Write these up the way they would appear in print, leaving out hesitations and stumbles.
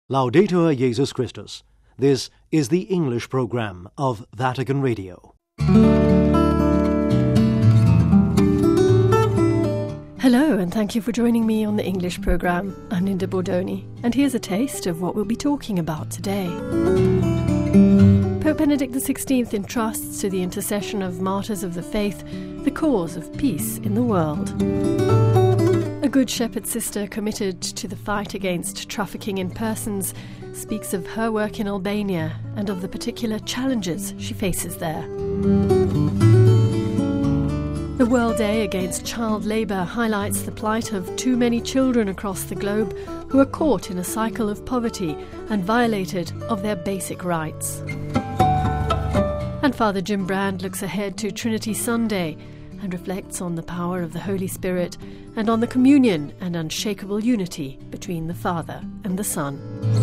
Laudetur Jesus Christus. This is the English program of Vatican Radio. Hello, and thank you for joining me on the English program. I'm Linda Bordoni, and here's a taste of what we'll be talking about today. Pope Benedict XVI entrusts to the intercession of martyrs of the faith the cause of peace in the world. A Good Shepherd sister committed to the fight against trafficking in persons speaks of her work in Albania and of the particular challenges she faces there. The World Day Against Child Labour highlights the plight of too many children across the globe who are caught in a cycle of poverty and violated of their basic rights. And Father Jim Brand looks ahead to Trinity Sunday and reflects on the power of the Holy Spirit and on the communion and unshakable unity between the Father and the Son.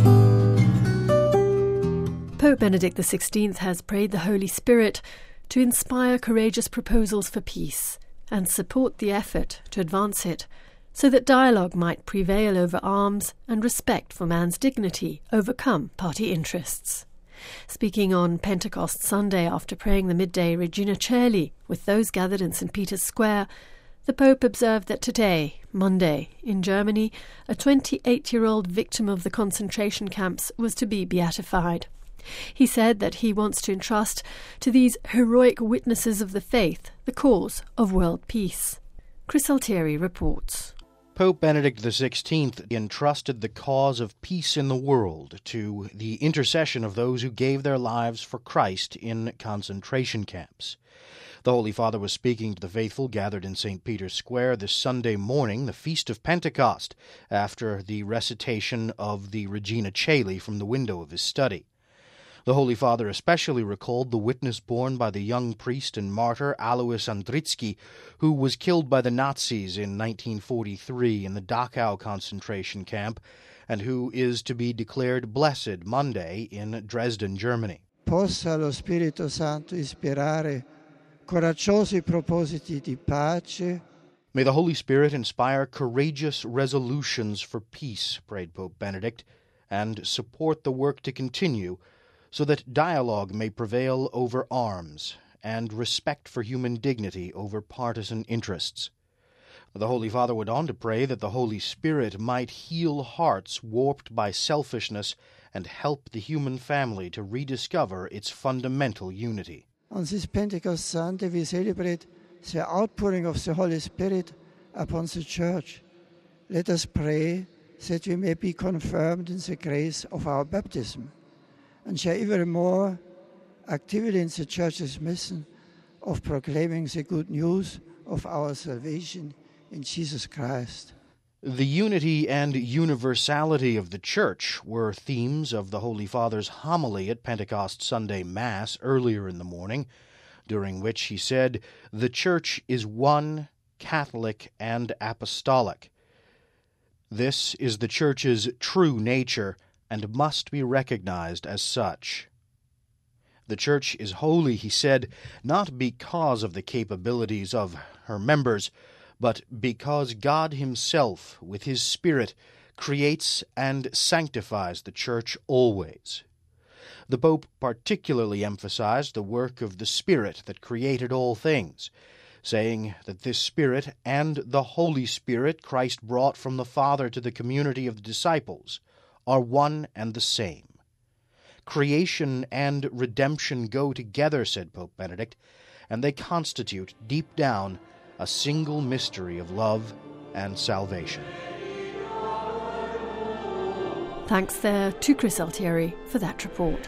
Pope Benedict XVI has prayed the Holy Spirit to inspire courageous proposals for peace and support the effort to advance it, so that dialogue might prevail over arms and respect for man's dignity overcome party interests. Speaking on Pentecost Sunday after praying the midday Regina Coeli with those gathered in St. Peter's Square, the Pope observed that today, Monday, in Germany, a 28-year-old victim of the concentration camps was to be beatified. He said that he wants to entrust to these heroic witnesses of the faith the cause of world peace. Chris Altieri reports. Pope Benedict XVI entrusted the cause of peace in the world to the intercession of those who gave their lives for Christ in concentration camps. The Holy Father was speaking to the faithful gathered in St. Peter's Square this Sunday morning, the Feast of Pentecost, after the recitation of the Regina Coeli from the window of his study. The Holy Father especially recalled the witness borne by the young priest and martyr Alois Andritsky, who was killed by the Nazis in 1943 in the Dachau concentration camp, and who is to be declared blessed Monday in Dresden, Germany. Possa lo Spirito Santo ispirare coraggiosi propositi di pace. May the Holy Spirit inspire courageous resolutions for peace, prayed Pope Benedict, and support the work to continue, so that dialogue may prevail over arms and respect for human dignity over partisan interests. The Holy Father went on to pray that the Holy Spirit might heal hearts warped by selfishness and help the human family to rediscover its fundamental unity. On this Pentecost Sunday we celebrate the outpouring of the Holy Spirit upon the Church. Let us pray that we may be confirmed in the grace of our baptism, and share even more actively in the Church's mission of proclaiming the good news of our salvation in Jesus Christ. The unity and universality of the Church were themes of the Holy Father's homily at Pentecost Sunday Mass earlier in the morning, during which he said, "The Church is one, Catholic, and apostolic. This is the Church's true nature, and must be recognized as such. The Church is holy," he said, "not because of the capabilities of her members, but because God Himself, with His Spirit, creates and sanctifies the Church always." The Pope particularly emphasized the work of the Spirit that created all things, saying that this Spirit and the Holy Spirit Christ brought from the Father to the community of the disciples are one and the same. Creation and redemption go together, said Pope Benedict, and they constitute, deep down, a single mystery of love and salvation. Thanks there to Chris Altieri for that report.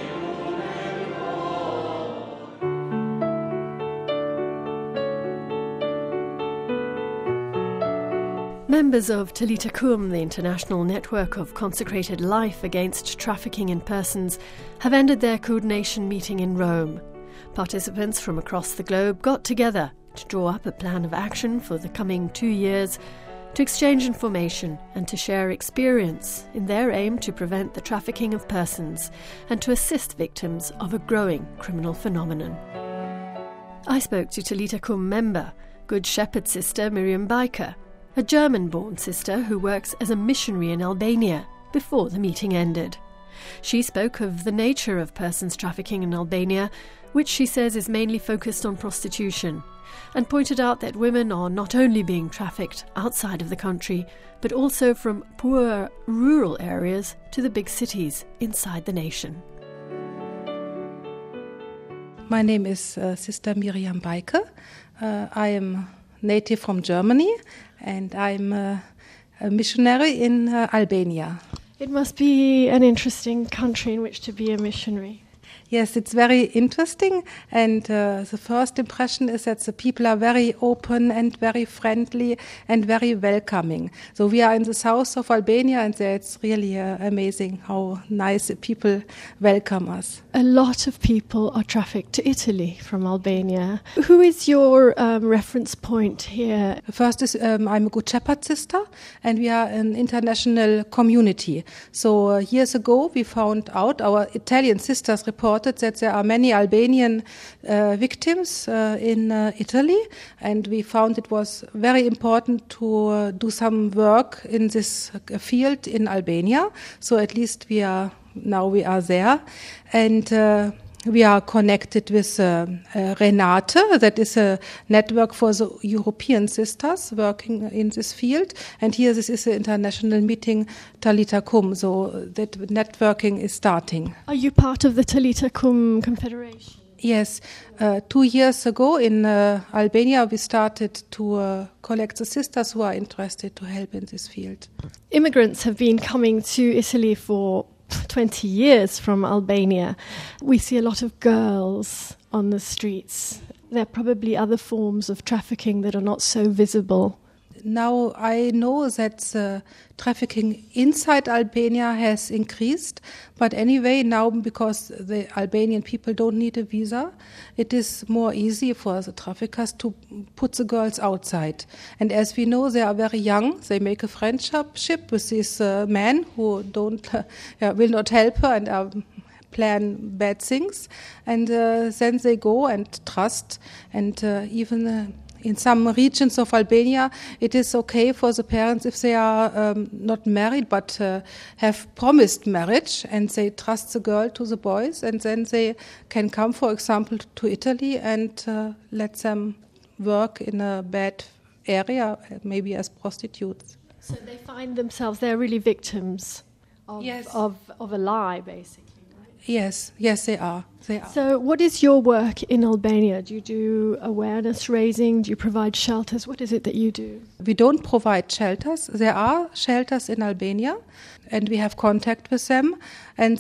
Members of Talita Kum, the international network of consecrated life against trafficking in persons, have ended their coordination meeting in Rome. Participants from across the globe got together to draw up a plan of action for the coming 2 years, to exchange information and to share experience in their aim to prevent the trafficking of persons and to assist victims of a growing criminal phenomenon. I spoke to Talita Kum member, Good Shepherd sister Miriam Baker, a German-born sister who works as a missionary in Albania before the meeting ended. She spoke of the nature of persons trafficking in Albania, which she says is mainly focused on prostitution, and pointed out that women are not only being trafficked outside of the country, but also from poor rural areas to the big cities inside the nation. My name is Sister Miriam Beike. I am native from Germany, and I'm a missionary in Albania. It must be an interesting country in which to be a missionary. Yes, it's very interesting, and the first impression is that the people are very open and very friendly and very welcoming. So we are in the south of Albania, and there it's really amazing how nice the people welcome us. A lot of people are trafficked to Italy from Albania. Who is your reference point here? First is I'm a Good Shepherd sister, and we are an international community. So years ago we found out, our Italian sisters reported that there are many Albanian victims in Italy, and we found it was very important to do some work in this field in Albania. So at least we are there, and we are connected with Renate, that is a network for the European sisters working in this field. And here this is an international meeting, Talita Kum, so that networking is starting. Are you part of the Talita Kum Confederation? Yes. 2 years ago in Albania we started to collect the sisters who are interested to help in this field. Immigrants have been coming to Italy for 20 years from Albania. We see a lot of girls on the streets. There are probably other forms of trafficking that are not so visible. Now I know that trafficking inside Albania has increased, but anyway now because the Albanian people don't need a visa, it is more easy for the traffickers to put the girls outside. And as we know, they are very young. They make a friendship with these men who will not help her and plan bad things, and then they go and trust, and even in some regions of Albania, it is okay for the parents if they are not married but have promised marriage, and they trust the girl to the boys, and then they can come, for example, to Italy and let them work in a bad area, maybe as prostitutes. So they find themselves, they're really victims of, yes. of a lie, basically. Yes, they are. So what is your work in Albania? Do you do awareness raising? Do you provide shelters? What is it that you do? We don't provide shelters. There are shelters in Albania, and we have contact with them. And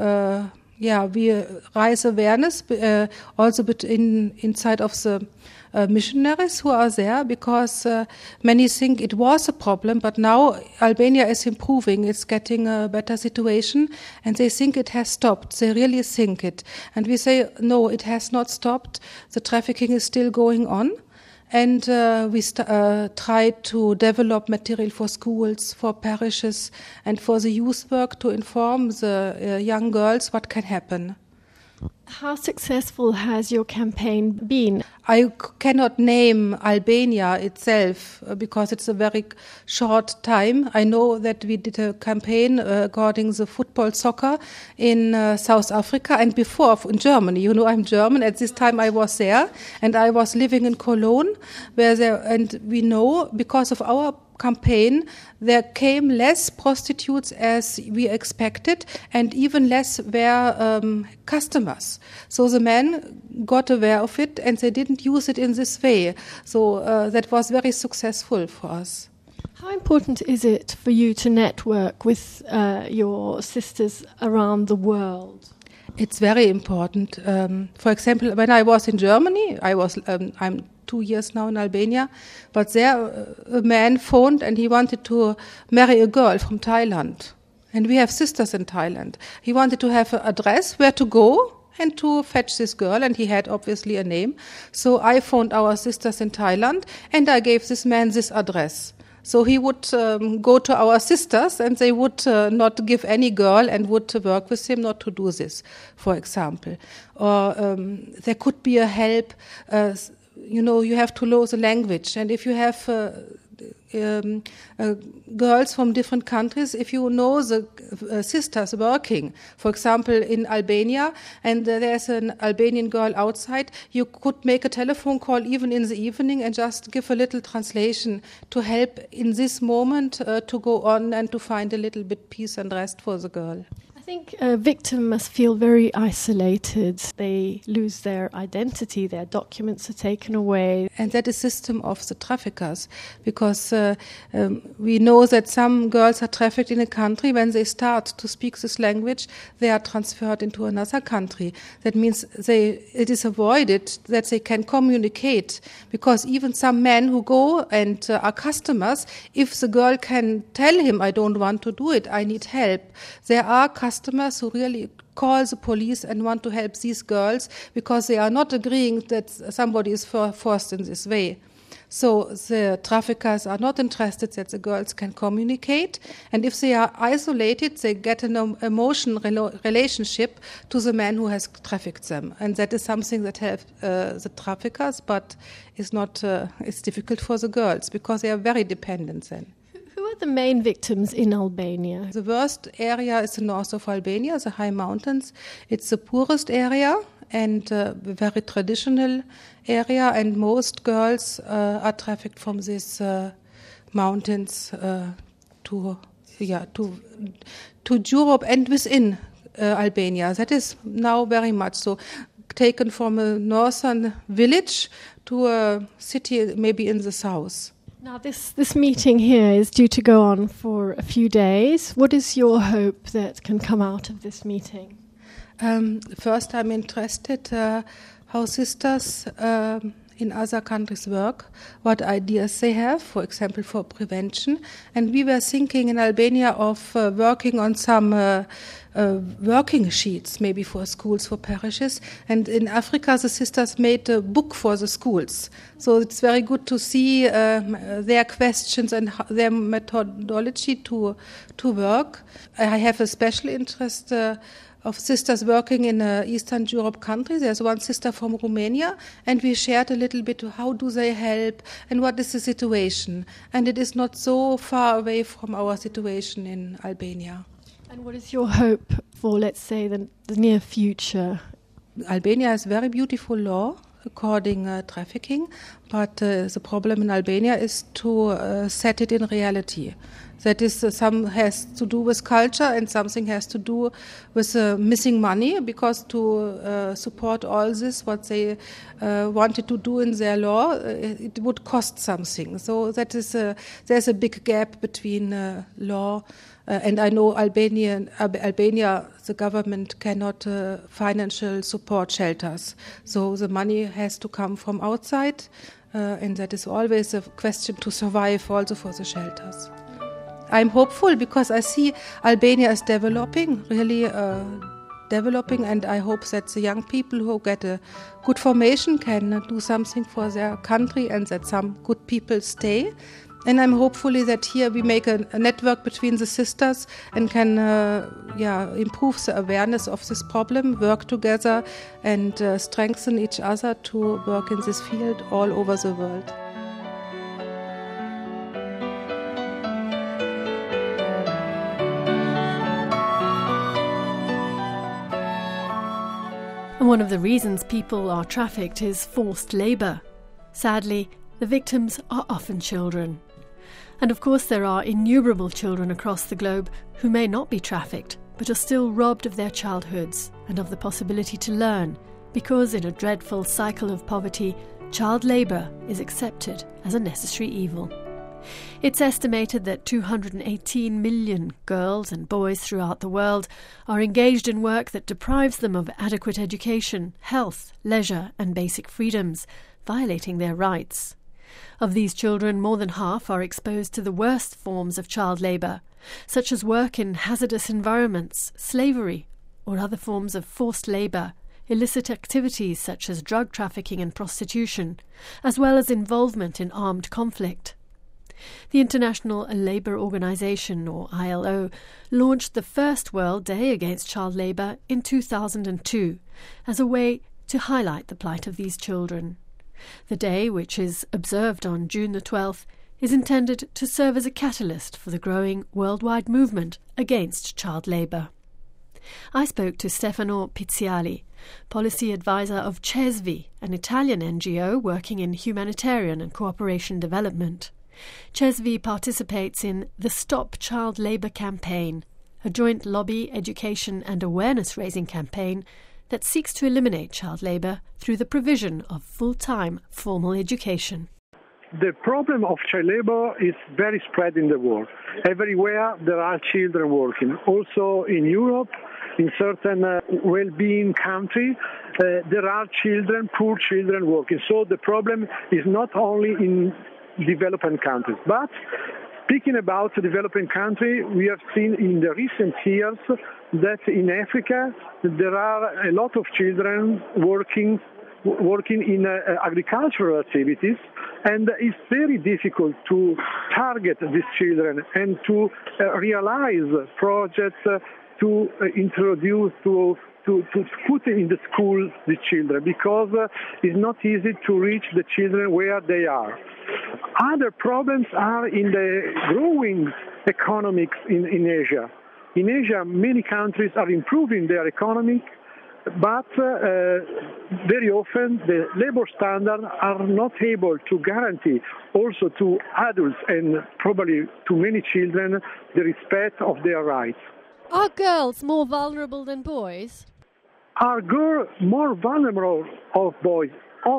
we raise awareness also inside of the missionaries who are there, because many think it was a problem, but now Albania is improving. It's getting a better situation, and they think it has stopped. They really think it. And we say, no, it has not stopped. The trafficking is still going on. And we try to develop material for schools, for parishes, and for the youth work to inform the young girls what can happen. How successful has your campaign been? I cannot name Albania itself because it's a very short time. I know that we did a campaign regarding the soccer in South Africa, and before in Germany. You know, I'm German. At this time I was there, and I was living in Cologne, and we know because of our campaign there came less prostitutes as we expected, and even less were customers. So the men got aware of it, and they didn't use it in this way. So that was very successful for us. How important is it for you to network with your sisters around the world? It's very important. For example, when I was in Germany, I'm 2 years now in Albania, but there a man phoned and he wanted to marry a girl from Thailand. And we have sisters in Thailand. He wanted to have an address where to go and to fetch this girl, and he had obviously a name. So I phoned our sisters in Thailand, and I gave this man this address. So he would go to our sisters, and they would not give any girl and would work with him not to do this, for example. Or there could be a help. You have to know the language, and if you have girls from different countries. If you know the sisters working, for example, in Albania, and there's an Albanian girl outside, you could make a telephone call even in the evening and just give a little translation to help in this moment to go on and to find a little bit peace and rest for the girl. I think a victim must feel very isolated. They lose their identity, their documents are taken away. And that is system of the traffickers, because we know that some girls are trafficked in a country. When they start to speak this language, they are transferred into another country. That means it is avoided that they can communicate, because even some men who go and are customers, if the girl can tell him, I don't want to do it, I need help, there are customers who really call the police and want to help these girls because they are not agreeing that somebody is forced in this way. So the traffickers are not interested that the girls can communicate, and if they are isolated, they get an emotional relationship to the man who has trafficked them, and that is something that helps the traffickers, but is not. It's difficult for the girls because they are very dependent then. Who are the main victims in Albania? The worst area is the north of Albania, the high mountains. It's the poorest area and a very traditional area, and most girls are trafficked from these mountains to Europe and within Albania. That is now very much so, taken from a northern village to a city maybe in the south. Now, this meeting here is due to go on for a few days. What is your hope that can come out of this meeting? First, I'm interested how sisters in other countries work, what ideas they have, for example, for prevention. And we were thinking in Albania of working on some working sheets, maybe for schools, for parishes. And in Africa, the sisters made a book for the schools. So it's very good to see their questions and their methodology to work. I have a special interest of sisters working in Eastern Europe countries. There's one sister from Romania, and we shared a little bit how do they help and what is the situation. And it is not so far away from our situation in Albania. And what is your hope for, let's say, the near future? Albania has very beautiful law according trafficking, but the problem in Albania is to set it in reality. That is, some has to do with culture and something has to do with missing money, because to support all this, what they wanted to do in their law, it would cost something. So that is there's a big gap between law and I know Albania, the government cannot financial support shelters. So the money has to come from outside, and that is always a question to survive also for the shelters. I'm hopeful because I see Albania is developing, really developing, and I hope that the young people who get a good formation can do something for their country and that some good people stay. And I'm hopefully that here we make a network between the sisters and can improve the awareness of this problem, work together and strengthen each other to work in this field all over the world. And one of the reasons people are trafficked is forced labour. Sadly, the victims are often children. And of course there are innumerable children across the globe who may not be trafficked, but are still robbed of their childhoods and of the possibility to learn, because in a dreadful cycle of poverty, child labour is accepted as a necessary evil. It's estimated that 218 million girls and boys throughout the world are engaged in work that deprives them of adequate education, health, leisure and basic freedoms, violating their rights. Of these children, more than half are exposed to the worst forms of child labour, such as work in hazardous environments, slavery, or other forms of forced labour, illicit activities such as drug trafficking and prostitution, as well as involvement in armed conflict. The International Labour Organization, or ILO, launched the first World Day Against Child Labour in 2002 as a way to highlight the plight of these children. The day, which is observed on June the 12th, is intended to serve as a catalyst for the growing worldwide movement against child labour. I spoke to Stefano Pizziali, policy advisor of CESVI, an Italian NGO working in humanitarian and cooperation development. CESVI participates in the Stop Child Labour campaign, a joint lobby, education and awareness-raising campaign that seeks to eliminate child labour through the provision of full-time formal education. The problem of child labor is very spread in the world. Everywhere there are children working. Also in Europe, in certain well-being countries, there are children, poor children working. So the problem is not only in developing countries. But speaking about the developing country, we have seen in the recent years that in Africa there are a lot of children working in agricultural activities, and it's very difficult to target these children and to realize projects to introduce, to put in the school the children, because it's not easy to reach the children where they are. Other problems are in the growing economics in Asia. In Asia, many countries are improving their economy, but very often the labor standards are not able to guarantee also to adults and probably to many children the respect of their rights. Are girls more vulnerable than boys? Are girls more vulnerable of boys?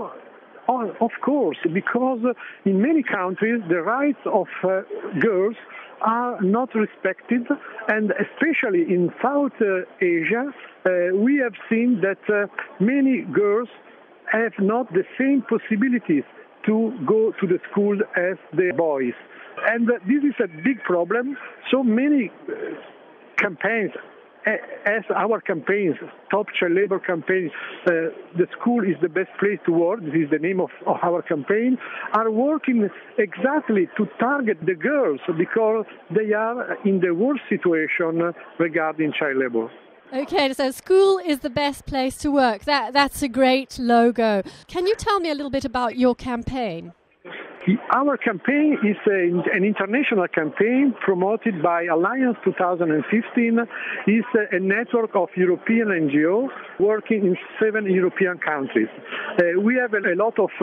Of course, because in many countries the rights of girls are not respected, and especially in South Asia, we have seen that many girls have not the same possibilities to go to the school as the boys. And this is a big problem. So many campaigns, as our campaigns, Stop Child Labour campaign, the school is the best place to work, this is the name of our campaign, are working exactly to target the girls because they are in the worst situation regarding child labour. Okay, so school is the best place to work. That's a great logo. Can you tell me a little bit about your campaign? Our campaign is an international campaign promoted by Alliance 2015. It's a network of European NGOs working in 7 European countries. We have a lot of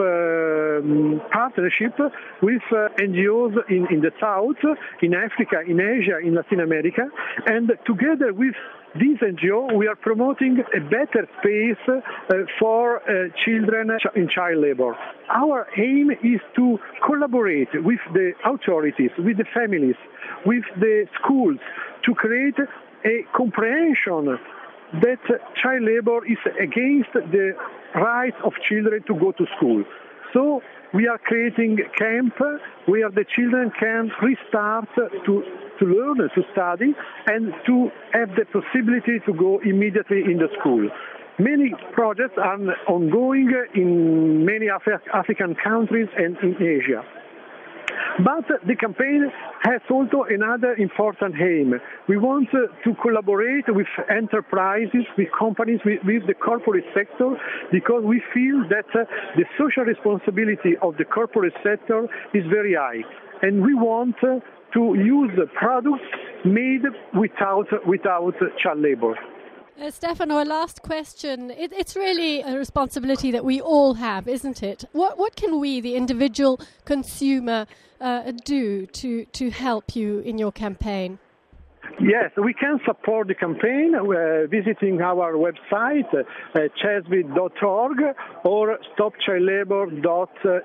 partnership with NGOs in the South, in Africa, in Asia, in Latin America, and together with this NGO, we are promoting a better space for children in child labor. Our aim is to collaborate with the authorities, with the families, with the schools, to create a comprehension that child labor is against the right of children to go to school. So we are creating a camp where the children can restart to learn, to study, and to have the possibility to go immediately in the school. Many projects are ongoing in many African countries and in Asia. But the campaign has also another important aim. We want to collaborate with enterprises, with companies, with the corporate sector, because we feel that the social responsibility of the corporate sector is very high. And we want to use products made without child labor. Stefano, a last question. It's really a responsibility that we all have, isn't it? What can we, the individual consumer, do to help you in your campaign? Yes, we can support the campaign visiting our website, cesvi.org or stopchildlabor.it.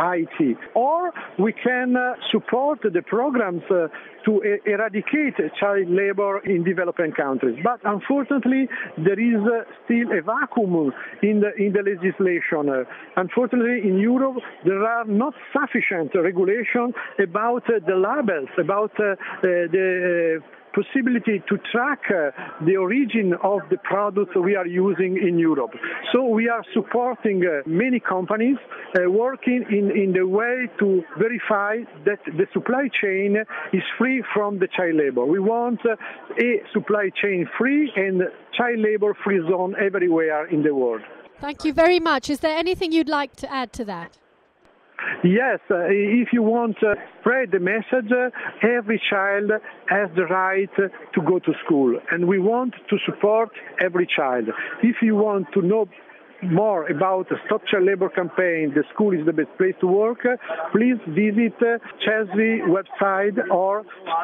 Or we can support the programs to eradicate child labor in developing countries. But unfortunately, there is still a vacuum in the legislation. Unfortunately, in Europe, there are not sufficient regulation about the labels, about the possibility to track the origin of the products we are using in Europe. So we are supporting many companies working in the way to verify that the supply chain is free from the child labor. We want a supply chain free and child labor free zone everywhere in the world. Thank you very much. Is there anything you'd like to add to that? Yes, if you want to spread the message, every child has the right to go to school, and we want to support every child. If you want to know more about the Stop Child Labour campaign, the school is the best place to work, please visit CHESV website or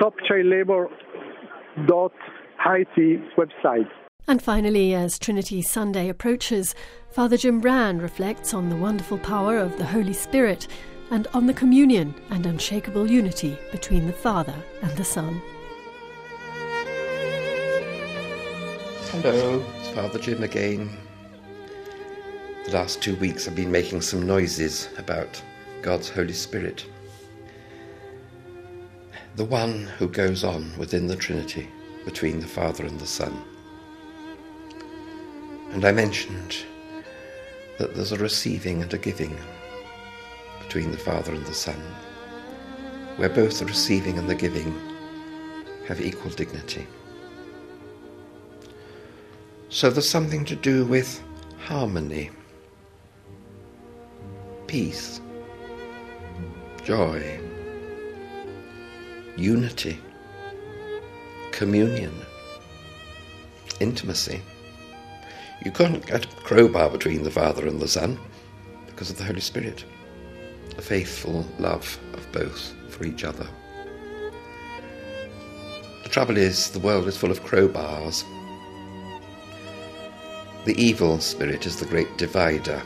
stopchildlabour.it website. And finally, as Trinity Sunday approaches, Father Jim Brand reflects on the wonderful power of the Holy Spirit and on the communion and unshakable unity between the Father and the Son. Hello, it's Father Jim again. The last 2 weeks I've been making some noises about God's Holy Spirit. The one who goes on within the Trinity, between the Father and the Son. And I mentioned that there's a receiving and a giving between the Father and the Son, where both the receiving and the giving have equal dignity. So there's something to do with harmony, peace, joy, unity, communion, intimacy. You couldn't get a crowbar between the Father and the Son because of the Holy Spirit, the faithful love of both for each other. The trouble is, the world is full of crowbars. The evil spirit is the great divider.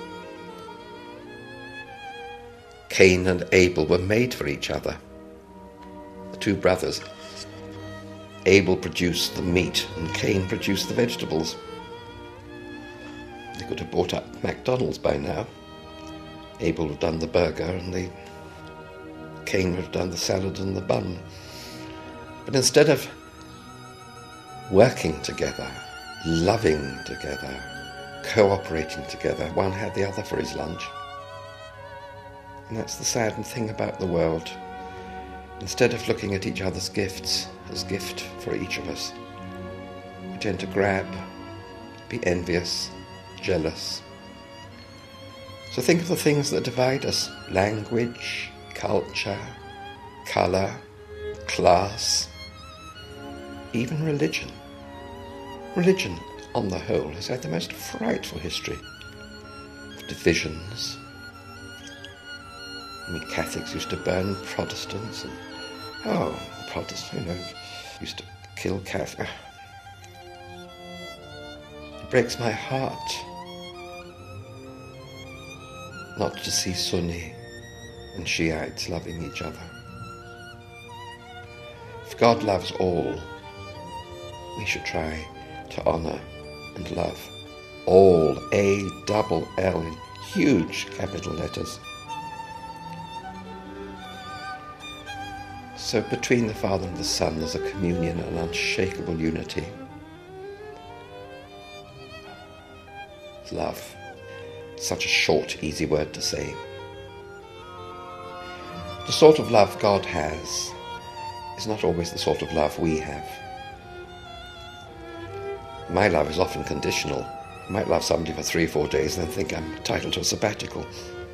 Cain and Abel were made for each other. The two brothers. Abel produced the meat and Cain produced the vegetables. They could have bought up McDonald's by now. Abel would have done the burger and Cain would have done the salad and the bun. But instead of working together, loving together, cooperating together, one had the other for his lunch. And that's the sad thing about the world. Instead of looking at each other's gifts as gift for each of us, we tend to grab, be envious, jealous. So think of the things that divide us: language, culture, colour, class, even religion. Religion, on the whole, has had the most frightful history of divisions. I mean, Catholics used to burn Protestants, and Protestants, used to kill Catholics. It breaks my heart not to see Sunni and Shiites loving each other. If God loves all, we should try to honour and love all, A-double-L in huge capital letters. So between the Father and the Son there's a communion and unshakable unity. Love. Such a short, easy word to say. The sort of love God has is not always the sort of love we have. My love is often conditional. I might love somebody for 3 or 4 days and then think I'm entitled to a sabbatical.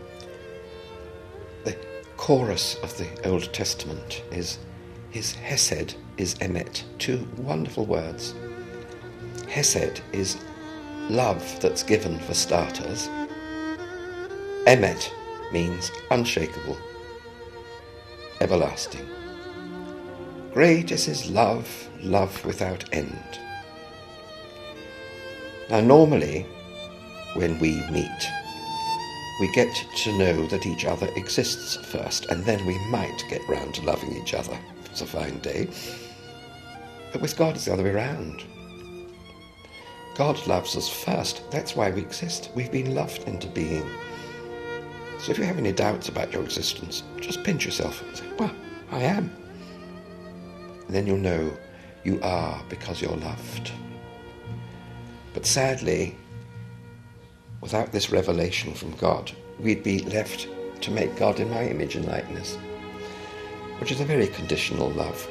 The chorus of the Old Testament is his Hesed is Emet. 2 wonderful words. Hesed is love that's given for starters. Emet means unshakable, everlasting. Great is his love, love without end. Now normally, when we meet, we get to know that each other exists first, and then we might get round to loving each other if it's a fine day. But with God it's the other way around. God loves us first. That's why we exist. We've been loved into being. So if you have any doubts about your existence, just pinch yourself and say, well, I am. And then you'll know you are because you're loved. But sadly, without this revelation from God, we'd be left to make God in my image and likeness, which is a very conditional love.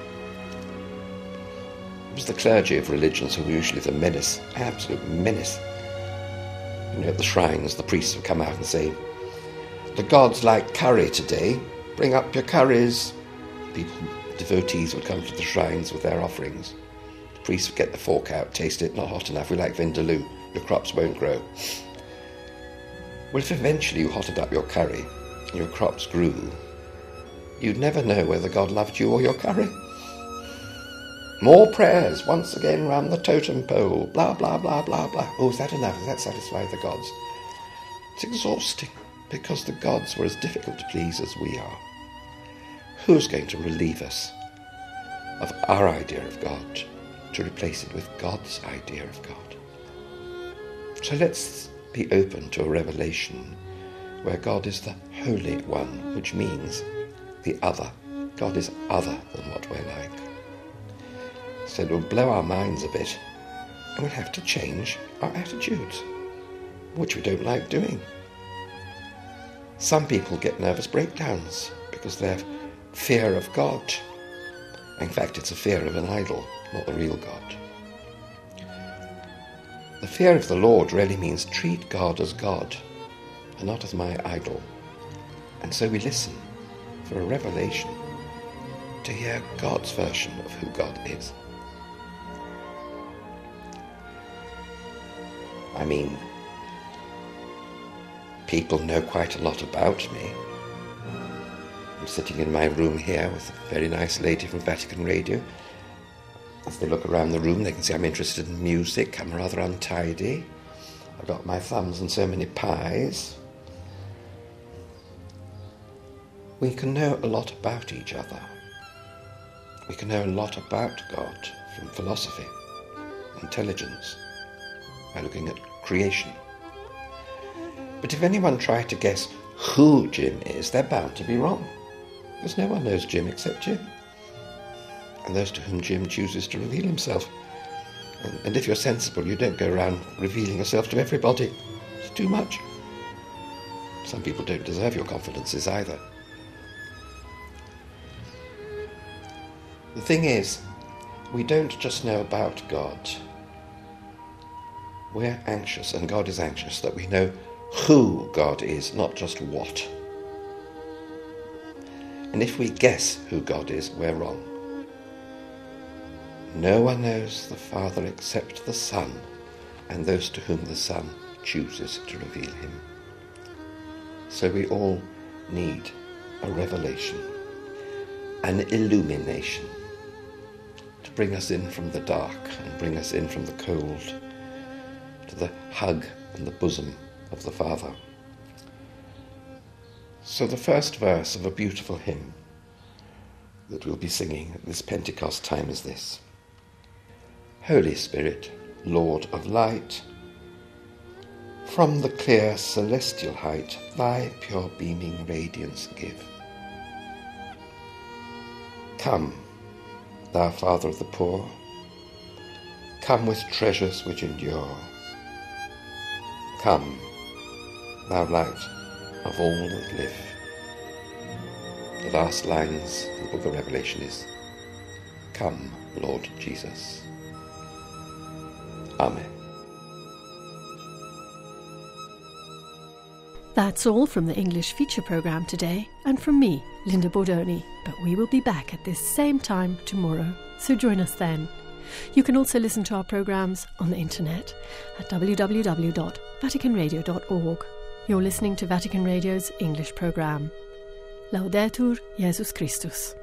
It was the clergy of religions who were usually the menace, absolute menace. At the shrines, the priests would come out and say, The gods like curry today. Bring up your curries. Devotees would come to the shrines with their offerings. The priests would get the fork out, taste it, not hot enough, we like vindaloo, your crops won't grow. Well, if eventually you hotted up your curry and your crops grew, you'd never know whether God loved you or your curry. More prayers, once again round the totem pole, blah, blah, blah, blah, blah. Oh, is that enough? Does that satisfy the gods? It's exhausting, because the gods were as difficult to please as we are. Who's going to relieve us of our idea of God to replace it with God's idea of God? So let's be open to a revelation where God is the Holy One, which means the other. God is other than what we're like. So it'll blow our minds a bit, and we'll have to change our attitudes, which we don't like doing. Some people get nervous breakdowns because they have fear of God. In fact, it's a fear of an idol, not the real God. The fear of the Lord really means treat God as God and not as my idol. And so we listen for a revelation to hear God's version of who God is. I mean, people know quite a lot about me. I'm sitting in my room here with a very nice lady from Vatican Radio. As they look around the room, they can see I'm interested in music. I'm rather untidy. I've got my thumbs in so many pies. We can know a lot about each other. We can know a lot about God from philosophy, intelligence, by looking at creation. But if anyone tried to guess who Jim is, they're bound to be wrong, because no one knows Jim except Jim, and those to whom Jim chooses to reveal himself. And if you're sensible, you don't go around revealing yourself to everybody. It's too much. Some people don't deserve your confidences either. The thing is, we don't just know about God. We're anxious, and God is anxious, that we know who God is, not just what. And if we guess who God is, we're wrong. No one knows the Father except the Son, and those to whom the Son chooses to reveal him. So we all need a revelation, an illumination, to bring us in from the dark and bring us in from the cold to the hug and the bosom of the Father. So the first verse of a beautiful hymn that we'll be singing at this Pentecost time is this: Holy Spirit, Lord of light, from the clear celestial height thy pure beaming radiance give. Come, thou Father of the poor, come with treasures which endure. Come, thou light of all that live. The last lines of the book of Revelation is, Come, Lord Jesus. Amen. That's all from the English feature programme today, and from me, Linda Bordoni. But we will be back at this same time tomorrow, so join us then. You can also listen to our programmes on the internet at www.vaticanradio.org. You're listening to Vatican Radio's English programme. Laudetur Jesus Christus.